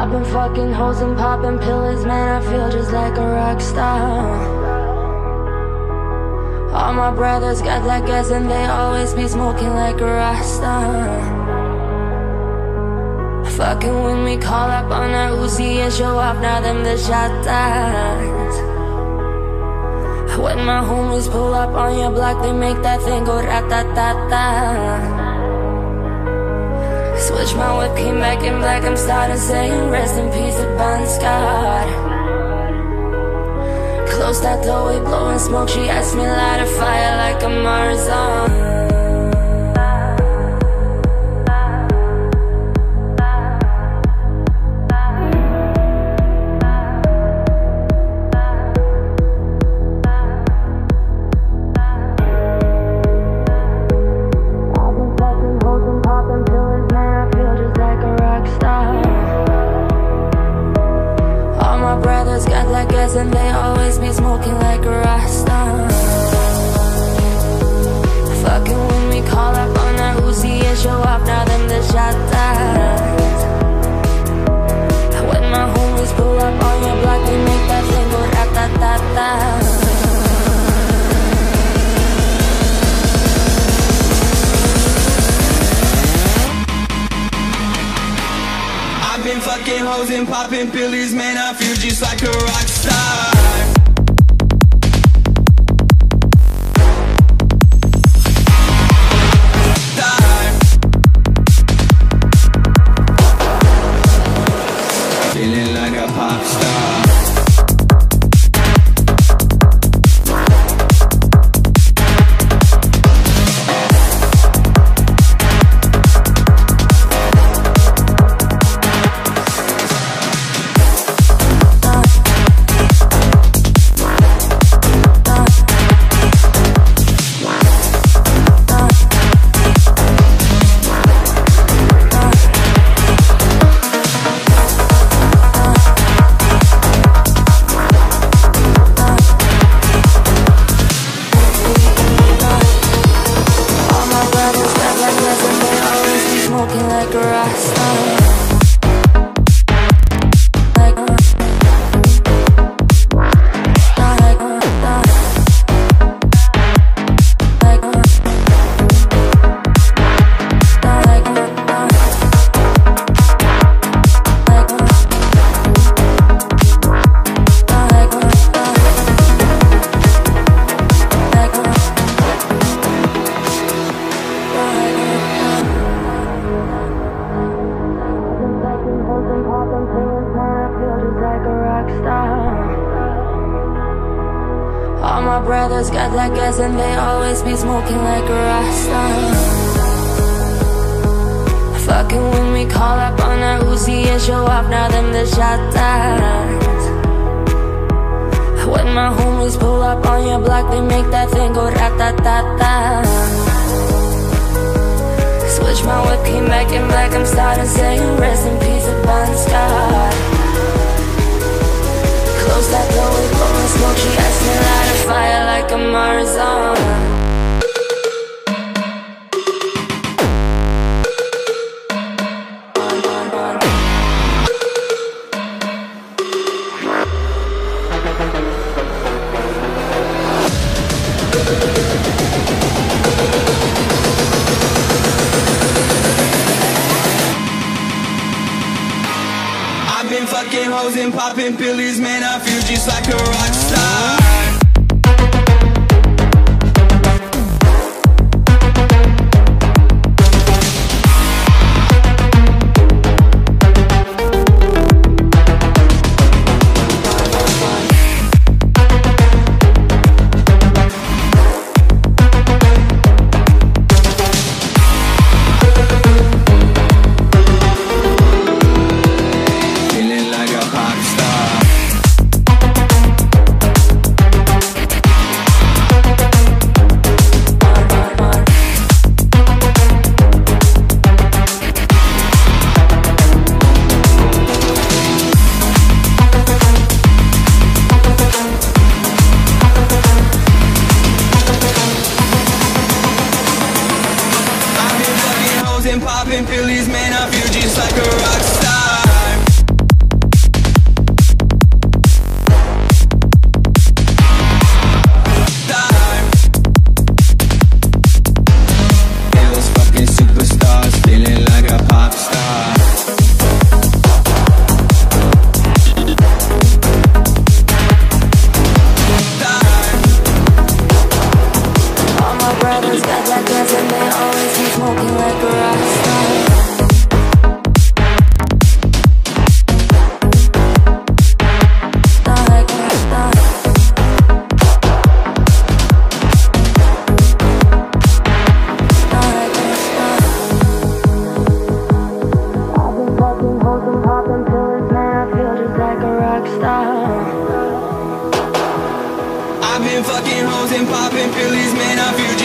I've been fucking hoes and popping pills, man, I feel just like a rock star. All my brothers got that gas and they always be smoking like a Rasta. Fucking when we call up on our Uzi and show off, now them the shotas. When my homies pull up on your block, they make that thing go rat-ta-ta-ta. Switch my whip, came back in black, I'm starting saying rest in peace to Bon Scott. Close that door, we blowing smoke, she asked me light a fire like a Marzon. And they always be smoking like a Rasta. Fucking when we call up on our Uzi and show off, now them the shotas. When my homies pull up on your block, we make that thing go rat-ta-ta-ta. I've been fucking hoes and popping pillies, man, I feel just like a rock star. Feeling like a pop star. Like a Rasta. All my brothers got that gas and they always be smoking like a Rasta. Fucking when we call up on our Uzi and show off, now them the shotas. When my homies pull up on your block, they make that thing go rat-ta-ta-ta. Switch my whip, came back in black, I'm starting saying rest in peace to Bon Scott. Close that door, we blowing smoke, she asked me light a fire like a Marzon. I've been fucking hoes and popping pillies, man, I feel just like a rock star. And popping pillies, man, I feel just like a rock star. been fucking hoes and popping pillies, man, I feel